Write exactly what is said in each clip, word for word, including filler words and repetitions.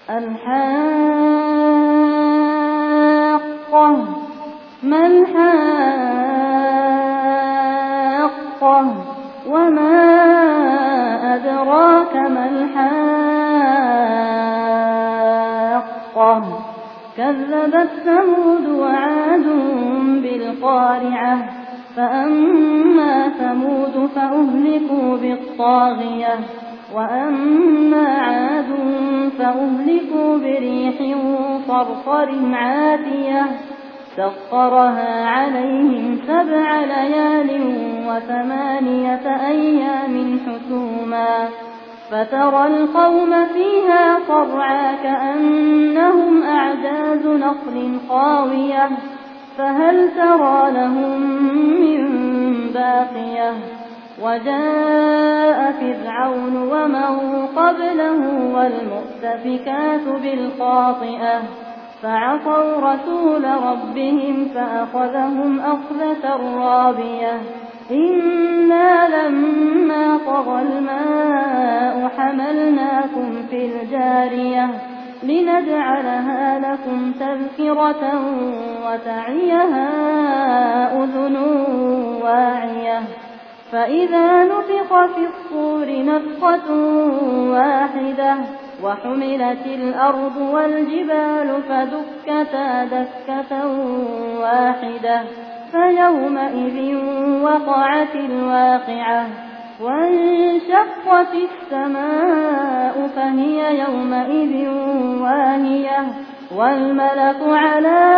الحاقة ما الحاقة وما أدراك ما الحاقة كذبت ثمود وعاد بالقارعة فأما ثمود فأهلكوا بالطاغية وأما عاد فأهلكوا بريح صرصر عاتية سخرها عليهم سبع ليال وثمانية أيام حسوما فترى القوم فيها صرعى كأنهم أعجاز نخل خاوية فهل ترى لهم من باقية وجاء فرعون ومن قبله والمؤتفكات بالخاطئة فعصوا رسول ربهم فأخذهم أخذة رابية إنا لما طغى الماء حملناكم في الجارية لنجعلها لكم تذكرة وتعيها أذن واعية فإذا نفخ في الصور نفخة واحدة وحملت الأرض والجبال فدكتا دكة واحدة فيومئذ وقعت الواقعة وانشقت السماء فهي يومئذ واهية والملك على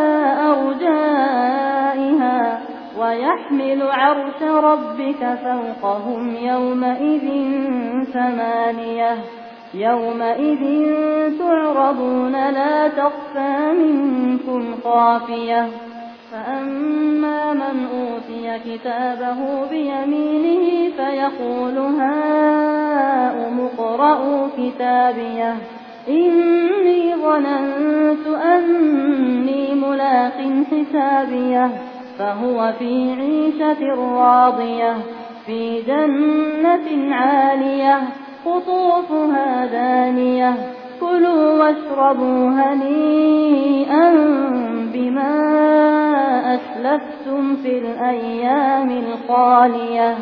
أرجائها ويحمل عرش ربك فوقهم يومئذ ثمانية يومئذ تعرضون لا تخفى منكم خافية فأما من أوتي كتابه بيمينه فيقول هاؤم اقرءوا كتابيه إني ظننت أني ملاق حسابيه فهو في عيشة راضية في جنة عالية قطوفها دانية كلوا واشربوا هنيئا بما أسلفتم في الأيام الخالية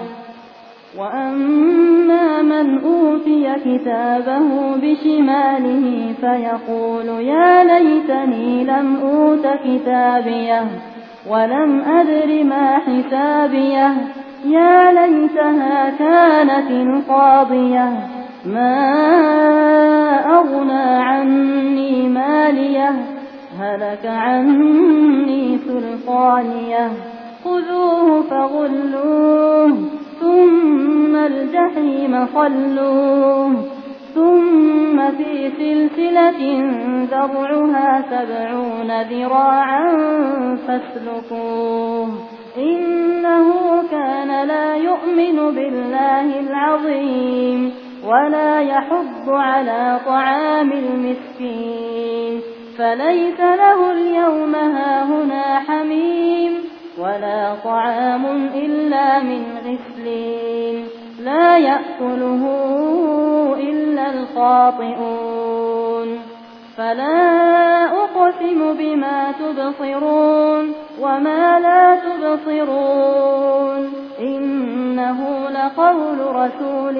وأما من أوتي كتابه بشماله فيقول يا ليتني لم أوت كتابيه ولم أدر ما حسابيه يا ليتها كانت القاضية ما أغنى عني ماليه هلك عني سلطانيه خذوه فغلوه ثم الجحيم صلوه ثم في سلسلة ذرعها سبعون ذراعا فاسلكوه إنه كان لا يؤمن بالله العظيم ولا يحض على طعام المسكين فليس له اليوم هاهنا حميم ولا طعام إلا من غسلين لا يأكله إلا الخاطئون فلا أقسم بما تبصرون وما لا تبصرون إنه لقول رسول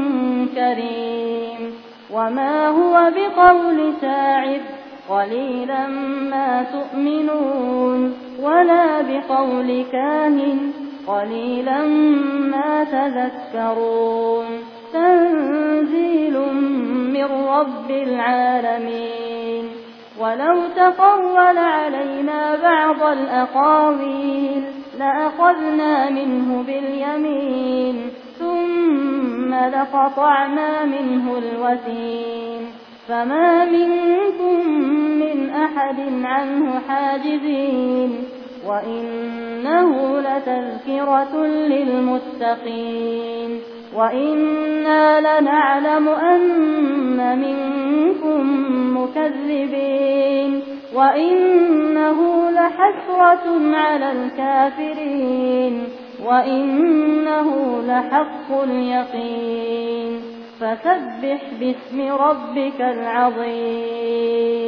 كريم وما هو بقول شاعر قليلا ما تؤمنون ولا بقول كاهن قليلا ما تذكرون تنزيل من رب العالمين ولو تقول علينا بعض الأقاويل لأخذنا منه باليمين ثم لقطعنا منه الوتين فما منكم من أحد عنه حاجزين وإنه لتذكرة للمتقين وإنا لنعلم أن منكم مكذبين وإنه لحسرة على الكافرين وإنه لحق اليقين فسبح باسم ربك العظيم